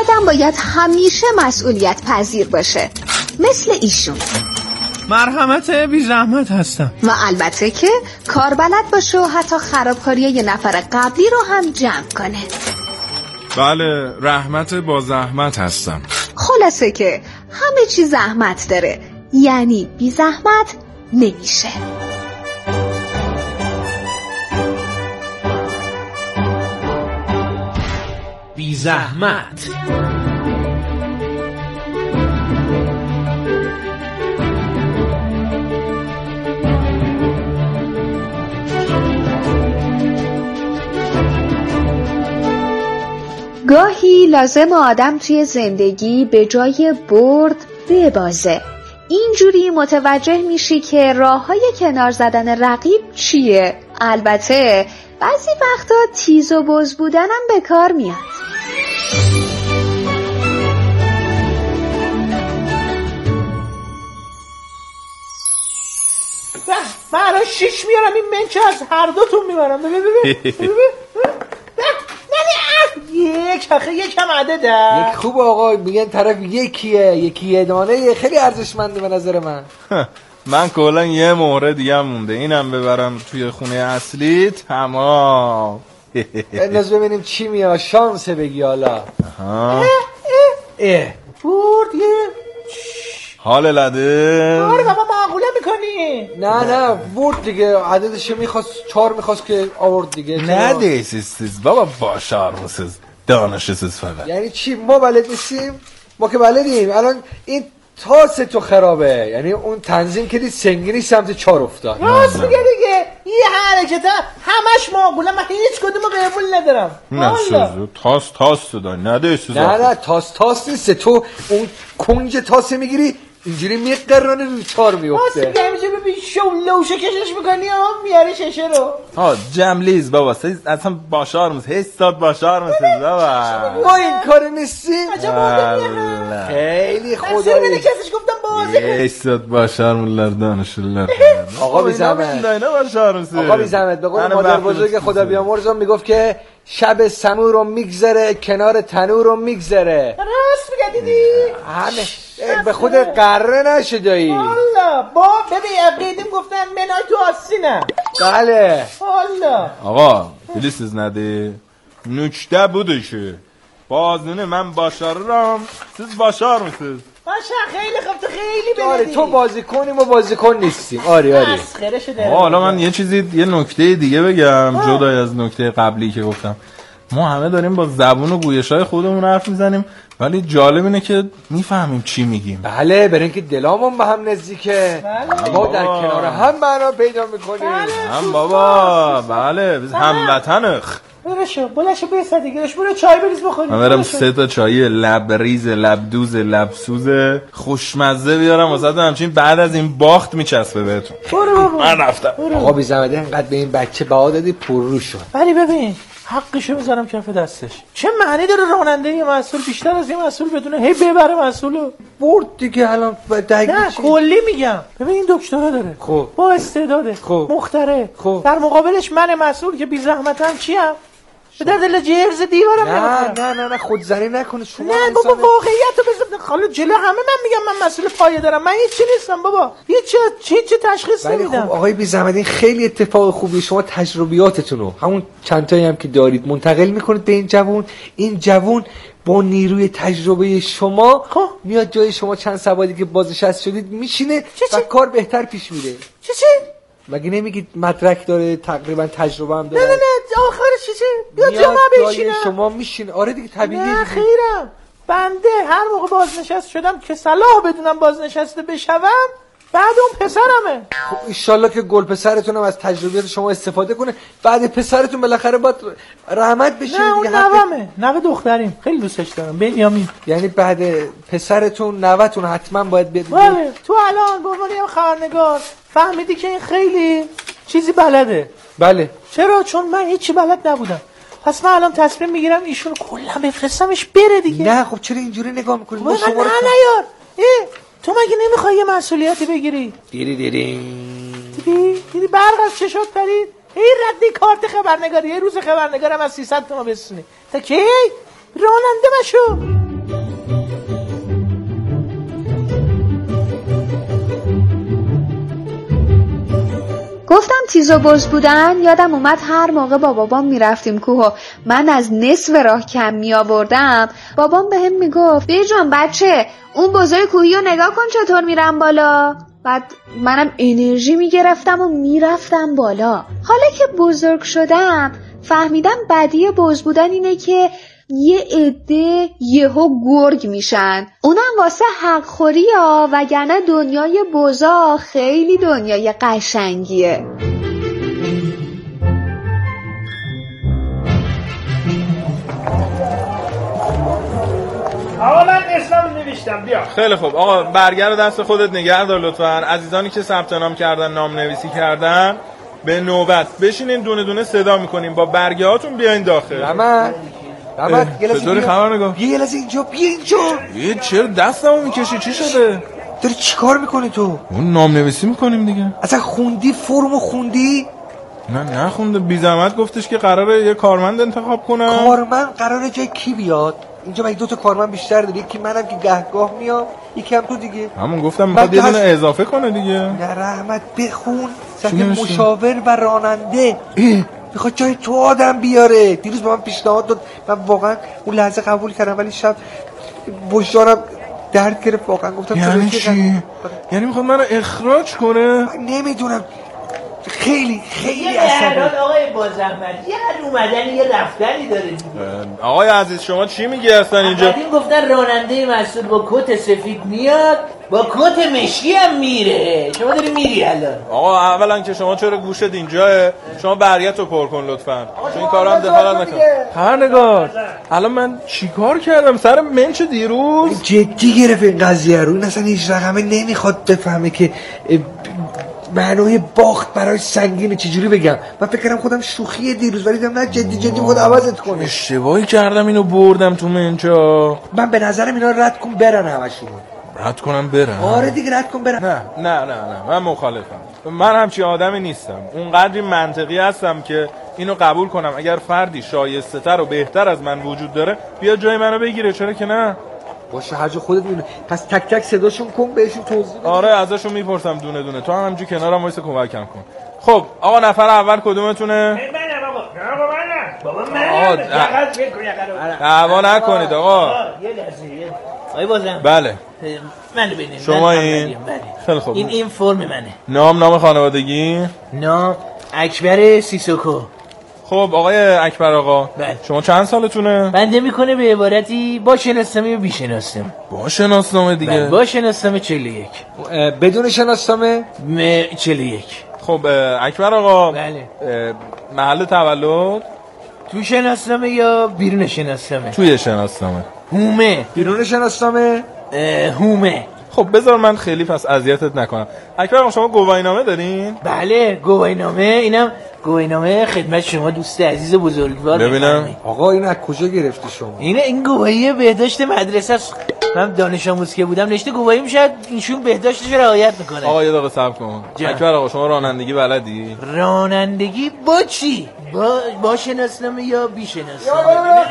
آدم باید همیشه مسئولیت پذیر باشه، مثل ایشون. مرحمت بی زحمت هستم. و البته که کار بلد باشه و حتی خرابکاری یه نفر قبلی رو هم جمع کنه. بله، رحمت با زحمت هستم. خلاصه که همه چی زحمت داره، یعنی بی زحمت نمیشه. بی زحمت. گاهی لازم آدم توی زندگی به جای برد ببازه. اینجوری متوجه میشی که راههای کنار زدن رقیب چیه. البته بعضی وقتا تیز و بز بودنم به کار میاد. من الان 6 میارم، این منچه از هر دوتون میبرم. ببین یک آخه یکم عدده. یک خوب آقا، میگن طرف یکیه، یکی یه دانه، خیلی ارزشمنده به نظر من. من کلا یه مهره دیگه مونده، اینم ببرم توی خونه اصلی تمام. بنداز ببینیم چی میاد، شانسه بگی حالا. برد یه حال لده. آره بابا معقوله میکنی؟ نه برد دیگه، عددشو میخواست 4 میخواست که آورد دیگه. نه دیسیستیز بابا، باشار مسیز دانشسیز فقط. یعنی چی؟ ما بلد نیستیم؟ ما که بلدیم. الان این تاس تو خرابه، یعنی اون تنظیم که دید سنگینی سمت 4 افتاد. راست میگه دیگه، یه حرکت همش معقوله، من هیچ کدومو قبول ندارم. نه سوزو تاس تو داری، نه دیسیز. نه تاس نیست، تو اون کنج تاس میگیری اینجوری میقرانه روی 4 میفته. راست میگه، همیشه ببین لوشه کشش میکنی میاره ششه رو. جملیز بابا، اصلا باشار مسیز، هستاد باشار مسیز بابا. ما این کار نیستیم. خیلی خدایی خدایی کسش گفتم بازی کن. هستاد باشار مولر دانشلر. آقا بی زحمت، آقا بی زحمت، به قول مادر بزرگ خدا بیامرزم میگفت که شب سمور رو میگذره کنار تنور رو میگذره. راست میگه دیدی؟ همه به خود قره نشدایی. والا با ببین قیدیم گفتن منای تو آسینه. بله والا آقا فلیسیز نده نکته بودشه بازنه، من باشارم سیز باشار مسیز. باشه خیلی خوب، تو خیلی بلدی. آره تو بازی کنی، ما بازیکن نیستیم. آره مسخره شده. حالا من یه نکته دیگه بگم جدای از نکته قبلی که گفتم. ما همه داریم با زبون و گویش‌های خودمون حرف میزنیم، ولی جالب اینه که میفهمیم چی میگیم. بله، برای اینکه دلامون به هم نزدیکه. ما در کنار هم معنا پیدا میکنیم. هم بابا بله هموطنخ. بلشو بیسته دیگه، برو چای بریز بخوریم. من برم 3 تا چای لبریز لبدوز لبسوز خوشمزه بیارم واسه همچین بعد از این باخت میچسبه بهتون. برو من رفتم. آقا بی زحمت اینقدر به این بچه بها دادی پررو شد. ولی ببین حقشو میذارم کف دستش. چه معنی داره راننده یه مسئول بیشتر از یه مسئول بدونه هی ببره مسئولو؟ برد دیگه الان نه کلی میگم. ببین این دکترا داره، خب با استعداده، خب مختره، خب در مقابلش من مسئول که بی زحمتم چیم؟ به در دل جرز دیوارم نه خودزنی نکنه شما. نه بابا واقعیتو بذار خاله جلو همه من میگم من مسئول پایه دارم، من هیچ چی نیستم بابا، هیچ تشخیص نمیدم. خب آقای بی زحمت این خیلی اتفاق خوبیه، شما تجربیاتتونو همون چند تایی هم که دارید منتقل میکنید به این جوون با نیروی تجربه شما میاد جای شما چند سوادی که بازنشسته شدید میشینه و کار بهتر پیش میره. چی؟ مگه نمیگید مدرک داره، تقریبا تجربه هم داره؟ نه آخرش چیه؟ بیا جا ما بشینم. شما میشین. آره دیگه طبیعیه. نه خیرم، بنده هر موقع بازنشست شدم که صلاح بدونم بازنشسته بشوم بعد اون پسرمه. خب ایشالله که گل پسرتونم از تجربیات شما استفاده کنه، بعد پسرتون بالاخره باید رحمت بشه. نه اون نوامه، نوه دختریم، خیلی دوستش دارم، بنیامین. یعنی بعد پسرتون نوه‌تون حتما باید بیاد. بله تو الان به عنوان خبرنگار فهمیدی که این خیلی چیزی بلده. بله. چرا؟ چون من هیچی بلد نبودم. پس من الان تصمیم میگیرم ایشون کلا بفرستمش بره دیگه. نه خب چرا اینجوری نگاه میکنی؟ نه یار تو مگه نمیخوای یه مسئولیتی بگیری؟ دیدی برق از چشات پرید؟ این ردی کارت خبرنگاری، یه روز خبرنگارم از 300 تومن بسونی تا کی؟ راننده مشو. گفتم تیز و بز بودن. یادم اومد هر موقع با بابام میرفتیم کوه و من از نصف راه کم می آوردم، بابام بهم میگفت بیر جان بچه اون بزای کوهی رو نگاه کن چطور میرم بالا. بعد منم انرژی میگرفتم و میرفتم بالا. حالا که بزرگ شدم فهمیدم بدی بز بودن اینه که یه عده یهو گرگ میشن، اونم واسه حق خوری ها، وگرنه دنیای بزا خیلی دنیای قشنگیه. آقا من اسمم نوشتم بیا. خیلی خوب آقا برگر دست خودت نگه دار لطفاً. عزیزانی که ثبت نام کردن نام نویسی کردن به نوبت بشینین دونه دونه صدا میکنیم با برگه هاتون بیاین داخل. رحمت چطوری خبرنگار؟ بیا لحظه اینجا بیا اینجا. چرا دستمو میکشی چی شده؟ داری چیکار میکنی تو؟ اون نام نویسی میکنیم دیگه. اصلا خوندی فرمو خوندی؟ نه نخونده. بی زحمت گفتش که قراره یه کارمند انتخاب کنم. کارمند قراره جای کی بیاد؟ اینجا مگه 2 تا کارمند بیشتر داری؟ یکی منم که گهگاه میام، یکی هم تو دیگه. همون گفتم میخواد یه دونه اضافه کنه دیگه. نه رحمت بخون صفحه مشاور و راننده. میخواد جای تو آدم بیاره. دیروز با من پیشنهاد داد، من واقعا اون لحظه قبول کردم ولی شب وجدانم درد گرفت واقعا. گفتم یعنی چی؟ یعنی میخواد منو اخراج کنه؟ من نمیدونم. خیلی عصبی. آقای بازرمند یه اومدنی یه رفتنی داره دیگه. آقای عزیز شما چی میگی اصلا اینجا؟ این گفتن راننده مسئول با کت سفید میاد با کت مشکی هم میره. شما داری میری الان. آقا اولا که شما چرا گوشت اینجاه؟ شما برگتو پر کن لطفا. چون این کارا هم دخالت نکن. خبرنگار الان من چیکار کردم سر منچ دیروز؟ جدی گرفت این قضیه رو. این اصلا هیچ رقمه نمیخواد بفهمه که معنای باخت برای سنگینه. چجوری بگم؟ من فکر کردم خودم شوخیه دیروز ولی دیدم نه جدی خود عوضت کنه. اشتباهی کردم اینو بردم تو منچا. من به نظرم اینا رد کن برن همشون. رد کنم برن؟ آره دیگه رد کن برن. نه من مخالفم. من همچی آدمی نیستم. اونقدری منطقی هستم که اینو قبول کنم اگر فردی شایسته تر و بهتر از من وجود داره بیا جای منو بگیره. چرا که نه؟ باشه هر جا خودت میدونی. پس تک تک صداشون کن بهشون توضیح بده. آره ازشون میپرسم دونه دونه. تو هم همینجوری کنارم وایس کمکم کن. خب آقا نفر اول کدومتونه؟ منم بابا دعوا نکنید آقا. یه لحظه. آقای بازم. بله. من ببینید. شما این؟ خیلی خوب. این فرم منه. نام خانوادگی؟ نام اکبر سیسوکو. خب آقای اکبر آقا بله. شما چند سالتونه؟ بنده میکنه به عبارتی با شناسنامه و بی شناسنامه. با شناسنامه دیگه؟ بله. با شناسنامه 41. بدون شناسنامه 41. خب اکبر آقا بله. محل تولد؟ تو شناسنامه یا بیرون شناسنامه؟ توی شناسنامه. هومه. بیرون شناسنامه؟ هومه. خب بذار من خیلی پس اذیتت نکنم. اکبر آقا شما گواهینامه دارین؟ بله گواهینامه. اینم گواهینامه خدمت شما دوست عزیز بزرگوار. ببینم آقا اینو از کجا گرفتی شما؟ این گواهی بهداشت مدرسه است. من دانش آموز که بودم نشته گواهی میشه ایشون بهداشتش رعایت میکنه. آقا یه دقیقه صبر کن. اکبر آقا شما رانندگی بلدی؟ رانندگی با چی؟ با شناسنامه یا بی شناسنامه؟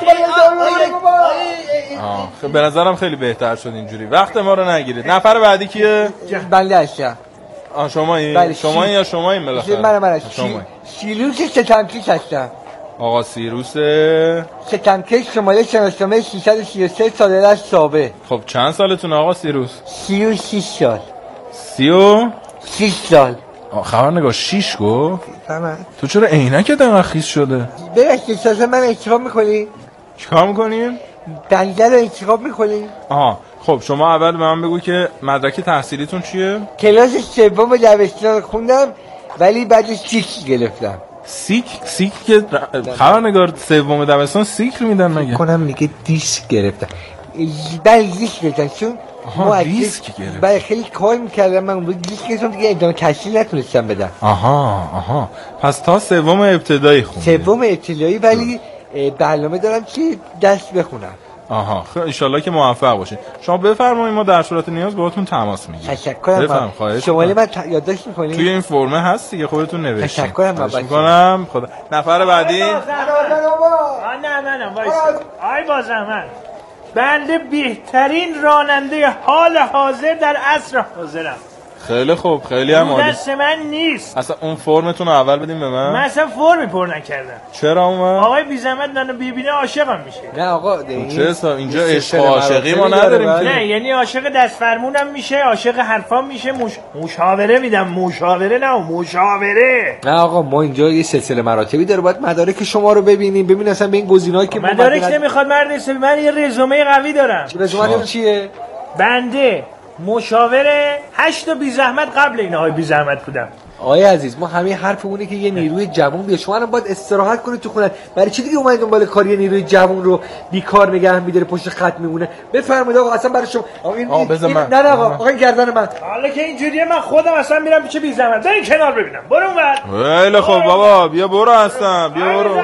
خب به نظرم خیلی بهتر شد اینجوری. وقت ما رو نگیرید. نفر بعدی کیه؟ بنده هستم. شمایی؟ بله شمایی یا شمایی بالاخره؟ من سیروس ستمکش هستم. آقا سیروس ستمکش شماره شناسنامه 333 ساله از سابه. خب چند سالتون آقا سیروس؟ 36 سال. 36 سال. خبرنگار 6 گفت؟ تمام. تو چرا عینکت انقدر خیس شده؟ ببخشید احساس من انتخاب میکنی؟ چیکار میکنیم؟ بنده رو انتخاب میکنی؟ آها خب شما اول به من بگو که مدرک تحصیلیتون چیه؟ کلاس سوم دبستان خوندم ولی بعدش سیک گرفتم. سیک که خبرنگار سوم دبستان سیک میدن مگه؟ کنم میگه دیسک گرفتم. بله دیسک گرفتم چون دیسک گرفتم. بله خیلی کار میکردم من اون دیسک گرفتم دیگه ادامه تحصیل نتونستم بدم. آها پس تا سوم ابتدایی خوندی؟ سوم ابتدایی ولی برنامه دارم که دست بخونم. آها خب ان شاءالله که موفق باشین. شما بفرمایید ما در صورت نیاز باهاتون تماس میگیریم. تشکرم. شماره من یادداشت می‌کنید؟ توی این فرمه هست دیگه خودتون نوشتین. تشکرم می‌کنم. خدا. نفر بعدی؟ نه منم وایس. آی بازم بنده بهترین راننده حال حاضر در عصر حاضرم. خیلی خوب، خیلی هم عالی. دست من نیست. اصلا اون فرمتون رو اول بدیم به من. من اصلا فرمی پر نکردم. چرا اومد؟ آقای بی زحمت منو ببینه عاشقم میشه. نه آقا چه حساب اینجا عشق عاشقی ما نداریم که. نه یعنی عاشق دست فرمونم میشه، عاشق حرفام میشه، مشاوره میدم، مشاوره نه مشاوره. نه آقا ما اینجا یه سلسله مراتبی داره، باید مدارک شما رو ببینیم، ببین اصلا به این گزینه‌هایی که مدارک نمیخواد مرد حسابی، من یه رزومه قوی دارم. رزومه چیه؟ بنده مشاوره 8 بی زحمت قبل این آقای بی زحمت بودم. آقای عزیز ما همه حرفمونه که یه نیروی جوان بیاد، شما الان باید استراحت کنید تو خونه. برای چی دیگه اومدید دنبال کار یه نیروی جوان رو بیکار نگه می‌داره پشت خط میمونه؟ بفرمایید آقا اصلا برای شما نه آقا گردن من. حالا که اینجوریه من خودم اصلا میرم پیش بی زحمت. برین کنار ببینم. برو اونور. خیلی خب بابا بیا برو هستم، بیا برو.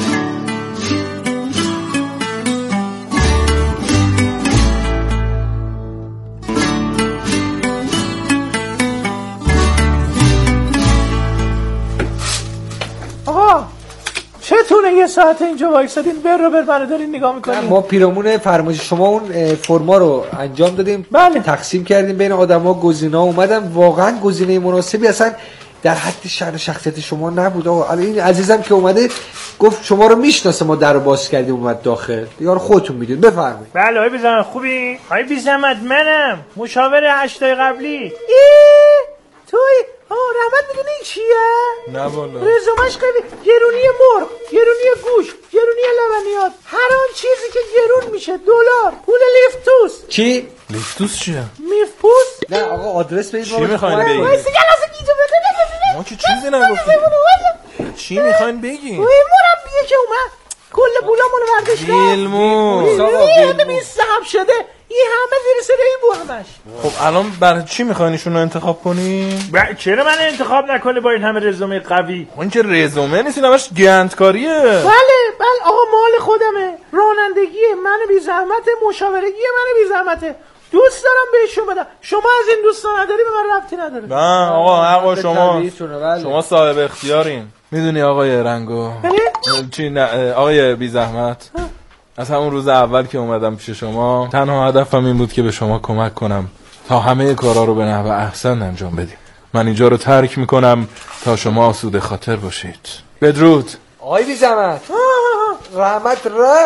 چتونه یه ساعت اینجا وایسادین بر منو دارین نگاه میکنین؟ ما پیرامون فرمایش شما اون فرما رو انجام دادیم، بله. تقسیم کردیم بین آدما، گزینه‌ها اومدن، واقعا گزینه مناسبی اصلا در حد شأن شخصیت شما نبود. آقا این عزیزم که اومده گفت شما رو میشناسه، ما درو باز کردیم اومد داخل، دیگه خودتون میدید. بفرمایید. بله آقای بی‌زحمت خوبی؟ آقای بی‌زحمت منم مشاور 8 قبلی. توی رحمت میدونی این چیه؟ نه والا رزومش خیلی گرونی مرغ، گرونی گوش، گرونی لبنیات، هر آن چیزی که گرون میشه $، پول لیفتوس. چی؟ لیفتوس چیه؟ میفپوس؟ نه آقا آدرس بدید. چی میخواین بگید؟ ما که چیزی نگفتیم. چی میخواین بگید؟ مربیه که اومد کل پولامونو برداشت. ویلموس آقا بی صاحب شده. این همه زیر سر این بو همش. خب الان برای چی میخواین ایشونو انتخاب کنیم؟ چرا من انتخاب نکنه با این همه رزومه قوی؟ اون که رزومه نیست، این همش گندکاریه. بله آقا مال خودمه، رانندگیه من بی زحمت، مشاورگی من بی زحمته. دوست دارم بهشون بدم. شما از این دوستا نداری به من ربطی نداره. نه آقا شما صاحب اختیارین. میدونی آقای رنگو چی؟ نه آقای بی زحمت، از همون روز اول که اومدم پیش شما تنها هدفم این بود که به شما کمک کنم تا همه کارا رو به نحو احسن انجام بدیم. من اینجا رو ترک میکنم تا شما آسوده خاطر باشید. بدرود. آقای بی زحمت رحمت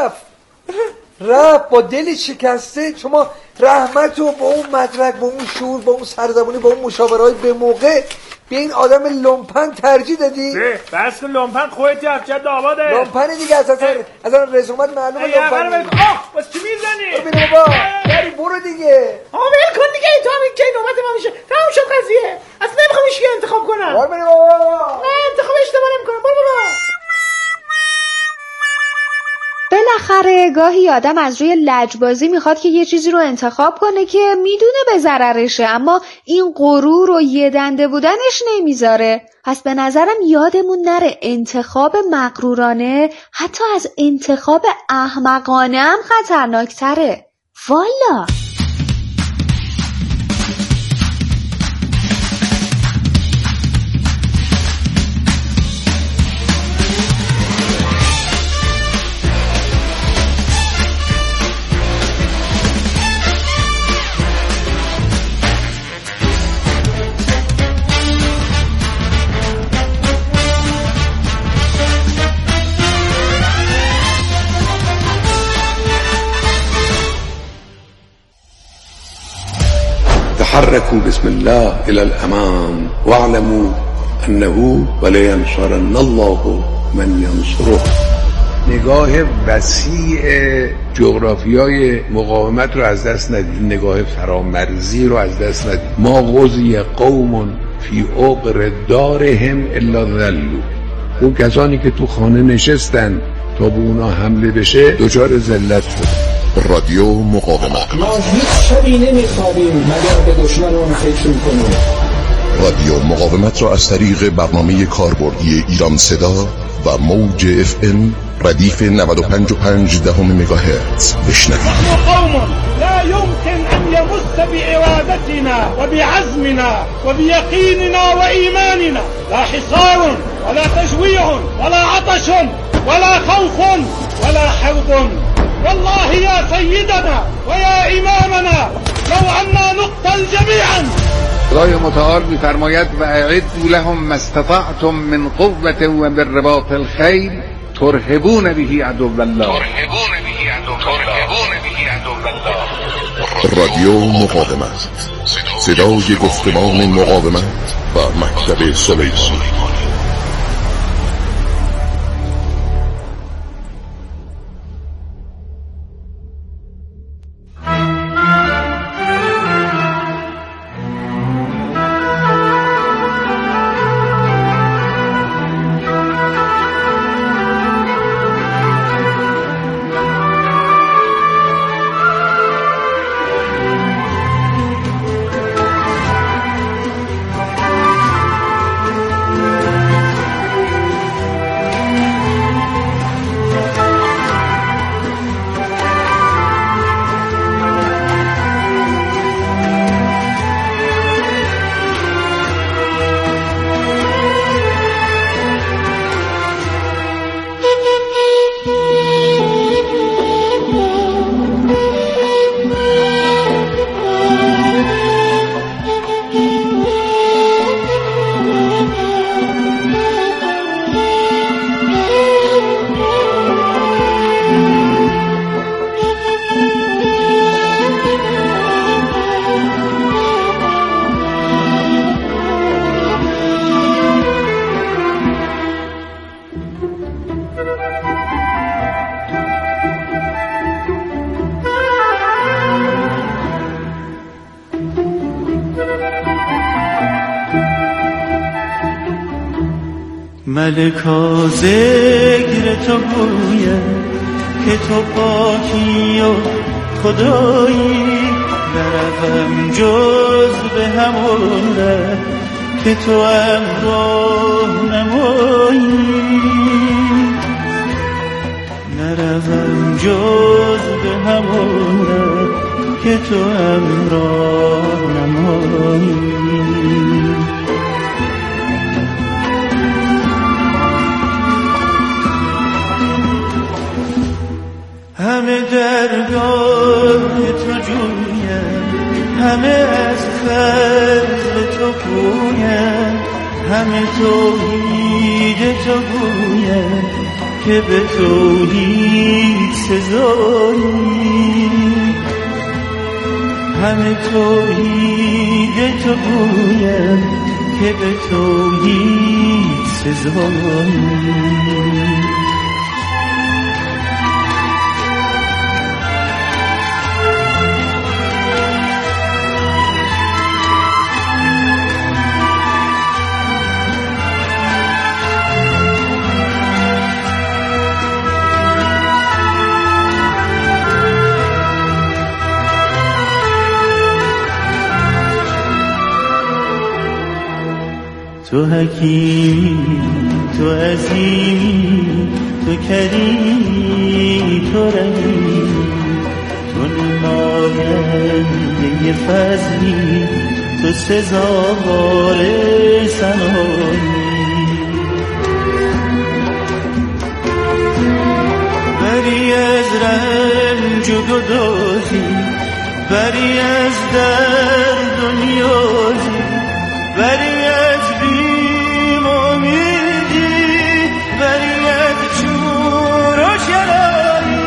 رفت با دلی شکسته. شما رحمت رو با اون مدرک، با اون شعور، با اون سرزبونی، با اون مشاورهای به موقع به این آدم لومپن ترجیح دادی؟ بس که لومپن خودتی افجد آباده. لومپن دیگه اصلا رزومت معلومه لومپن. بس چی میزنی؟ ببین بابا بری برو دیگه. آقا ول کن دیگه، تو همین که نوبت ما میشه تموم شد قضیه. اصلا نمیخوام هیچ کی انتخاب کنم. برو بابا. نه انتخاب اشتباه نمیکنم. برو. بالاخره گاهی آدم از روی لجبازی میخواد که یه چیزی رو انتخاب کنه که میدونه به ضررشه، اما این غرور و یه دنده بودنش نمیذاره. پس به نظرم یادمون نره انتخاب مغرورانه حتی از انتخاب احمقانه هم خطرناکتره. والا تحركوا بسم الله إلى الأمام واعلموا أنه ولينصرن الله من ينصره. نگاه وسیع جغرافیای مقاومت رو از دست ندید، نگاه فرامرزی رو از دست ندید. ما غزی قوم فی عقر دارهم الا ذلوا. اون کسانی که تو خانه نشستن تا به اونا حمله بشه دچار ذلت شد. رادیو مقاومت. ما هیچ شبی نمیخوابیم مگر به دشمنان فکر کنیم. رادیو مقاومت را از طریق برنامه کاربردی ایران صدا و موج FM ردیف 95.5 مگاهرتز بشنوید. قوم لا يمكن أن يمس بإرادتنا وبعزمنا وبيقيننا وإيماننا لا حصار ولا تجويع ولا عطش ولا خوف ولا حرب. والله يا سيدنا ويا إمامنا لو أننا نقتل جميعا. خدای متعال می‌فرماید و اعدوا لهم ما استطعتم من قوة و من رباط الخیل ترهبون به عدو الله. رادیو مقاومت، صدای گفتمان مقاومت و مکتب سلیمانی. ملکا ذکر تو گوید که تو پاکی و خدایی، نروم جز به همون ره که تو امراه نمایی، نروم جز به همون ره که تو امراه نمایی. همه درگاه تو جویم، همه از فضل تو گویم، همه توحید تو گویم که به توحید سزایی، همه توحید تو گویم که به توحید سزایی. تو حکیمی، تو عظیمی، تو کریمی، تو رحیمی، تو نماینده فضلی، تو سزاوار ثنایی. بری از رنج و گدازی، بری از درد و نیازی، بری از بیم و امیدی، بری از شور و شراری.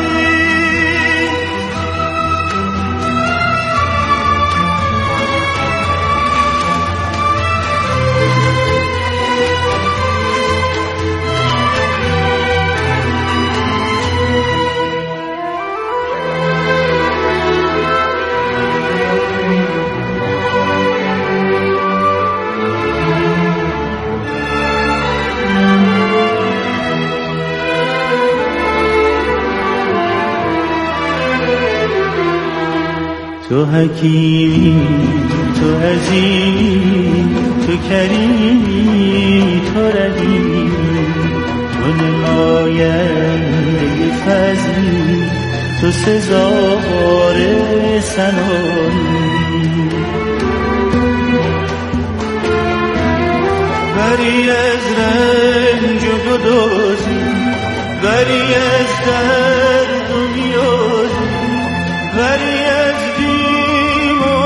تو حکیمی، تو عظیمی، تو کریمی، تو رحیمی، تو نماینده فضلی، تو سزاوار ثنایی. بری از رنج و گدازی، بری از درد و نیازی، بری از بیم و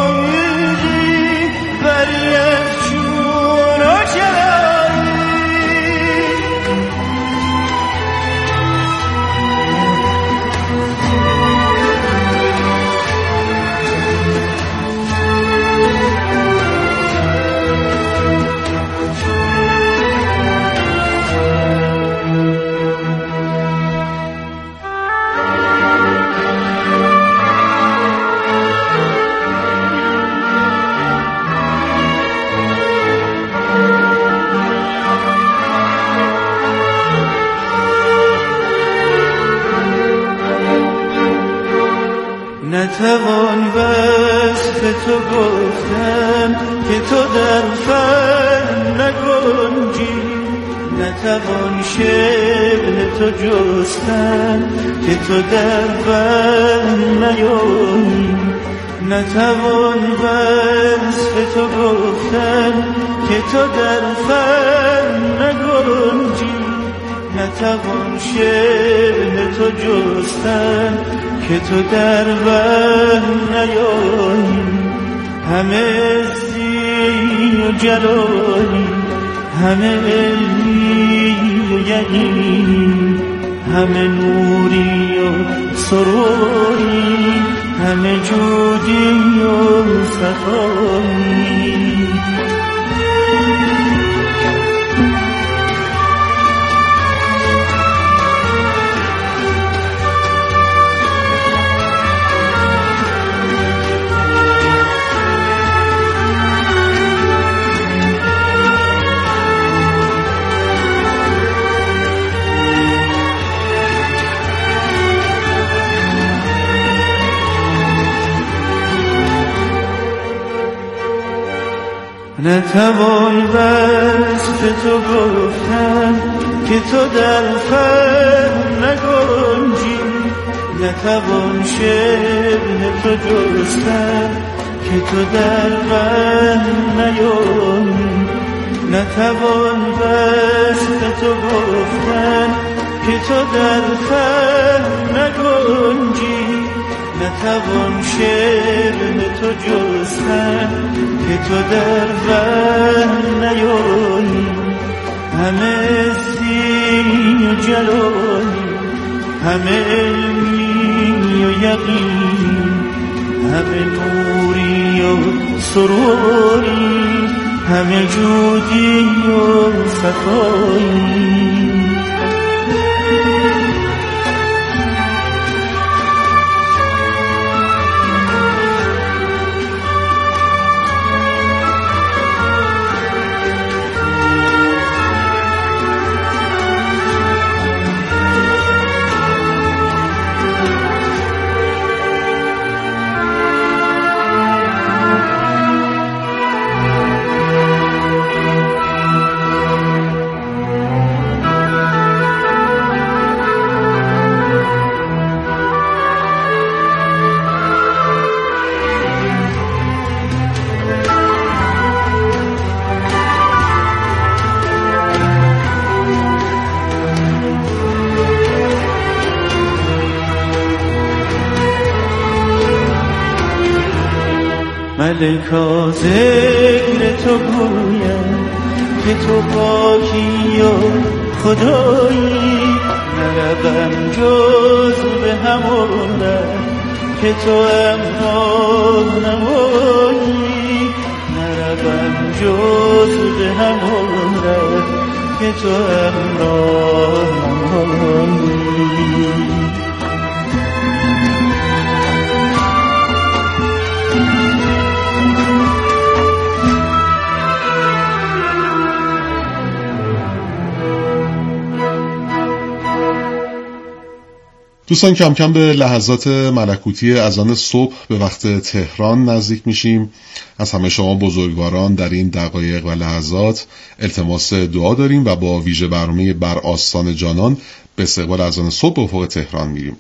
نتوان وصف تو گفتن که تو در فن نگنجی، نتوان شبه تو جستن که تو در فن نیایی، نتوان وصف تو گفتن که تو در فن نگنجی، نتوان شبه تو جستن که تو در وهم نیایی، همه عزی و جلالی، همه علمی و یقینی، همه نوری و سروری، همه جودی و سخایی. نتوان وصف تو گفتن که تو در فن نگنجی، نتوان شبه تو جستن که تو در وهم نیایی، نتوان وصف تو گفتن که تو در فن نگنجی، نتوان شبه تو جستن که تو در وهم نیایی، همه عزی و جلالی، همه علمی و یقین، همه نوری و سروری، همه جودی و صفایی. ملکا ذکر تو گویم که تو پاکی و خدایی، نروم جز به همون که تو امراه نمایی، نروم جز به همون که تو امراه نمایی. دوستان کم کم به لحظات ملکوتی اذان صبح به وقت تهران نزدیک میشیم. از همه شما بزرگواران در این دقایق و لحظات التماس دعا داریم و با ویژه برنامه بر آستان جانان به استقبال اذان صبح به افق تهران میریم.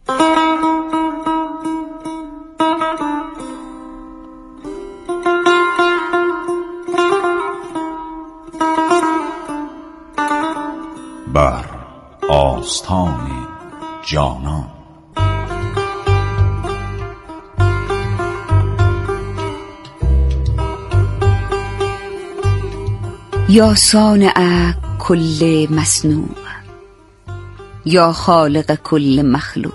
بر آستان جانان. یا صانع کل مصنوع، یا خالق کل مخلوق،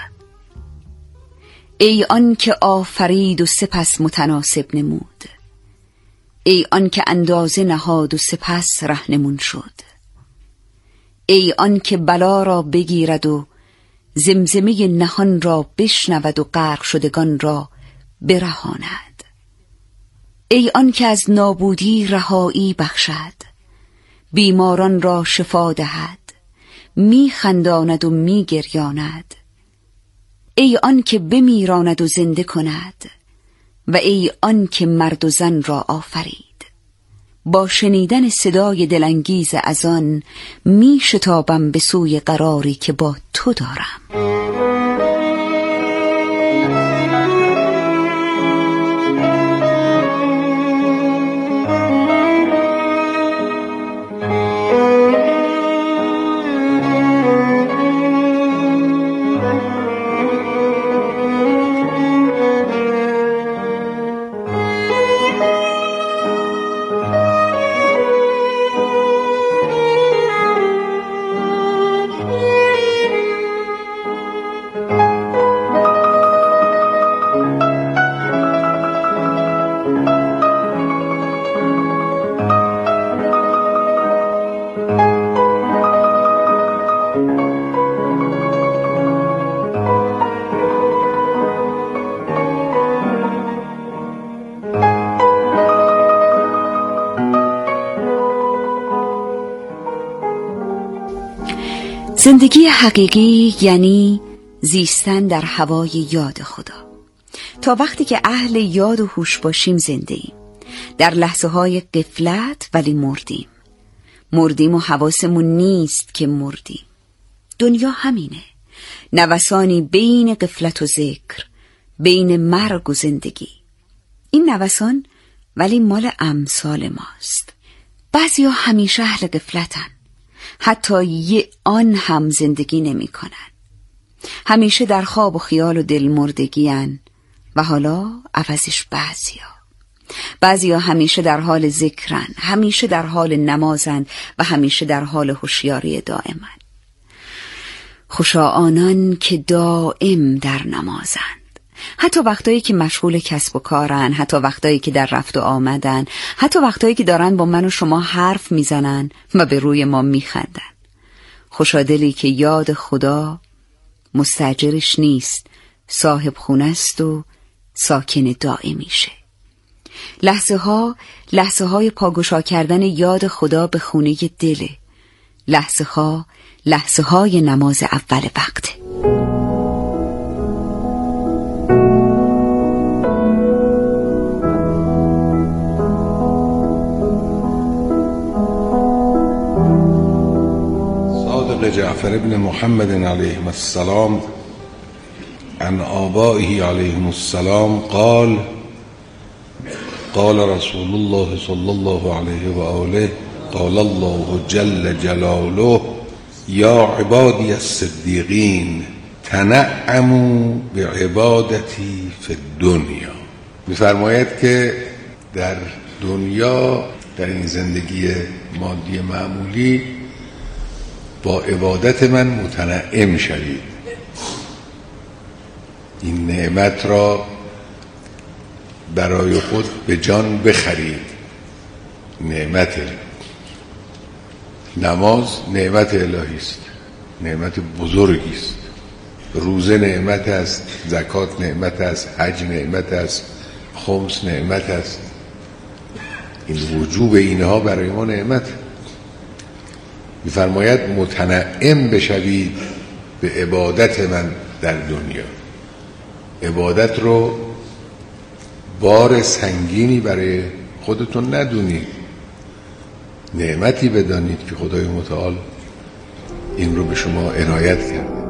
ای آن که آفرید و سپس متناسب نمود، ای آن که اندازه نهاد و سپس رهنمون شد، ای آن که بلا را بگیرد و زمزمه نهان را بشنود و غرق شدگان را برهاند، ای آن که از نابودی رهایی بخشد، بیماران را شفا دهد، می خنداند و می گریاند، ای آن که بمیراند و زنده کند و ای آن که مرد و زن را آفرید. با شنیدن صدای دلانگیز از آن می شتابم به سوی قراری که با تو دارم. زندگی حقیقی یعنی زیستن در هوای یاد خدا. تا وقتی که اهل یاد و هوش باشیم زنده ایم. در لحظه های غفلت ولی مردیم و حواسمون نیست که مردیم. دنیا همینه، نوسانی بین غفلت و ذکر، بین مرگ و زندگی. این نوسان ولی مال امثال ماست. بعضیا همیشه اهل غفلتن، حتی یه آن هم زندگی نمی کنن. همیشه در خواب و خیال و دلمردگی هن و حالا عوضش بعضیا همیشه در حال ذکرن، همیشه در حال نمازن و همیشه در حال هوشیاری دائمن. خوشا آنان که دائم در نمازند، حتی وقتایی که مشغول کسب و کارن، حتی وقتایی که در رفت و آمدن، حتی وقتایی که دارن با من و شما حرف میزنن و به روی ما میخندن. خوشادلی که یاد خدا مستاجرش نیست، صاحب خونه است و ساکن دائمیشه. لحظه های پاگشا کردن یاد خدا به خونه دله. لحظه های نماز اول وقته. جعفر بن محمد علیه السلام عن آبائه علیهم السلام قال رسول الله صلی الله علیه و آله قال الله جل جلاله یا عبادی الصدیقین تنعموا بعبادتی فی الدنیا. می‌فرماید که در دنیا، در این زندگی مادی معمولی، با عبادت من متنعم شوید. این نعمت را برای خود به جان بخرید. نعمت نماز نعمت الهی است، نعمت بزرگی است. روزه نعمت است، زکات نعمت است، حج نعمت است، خمس نعمت است. این وجوب اینها برای ما نعمت. می‌فرماید متنعم بشوید به عبادت من در دنیا. عبادت رو بار سنگینی برای خودتون ندونید، نعمتی بدانید که خدای متعال این رو به شما عنایت کرده.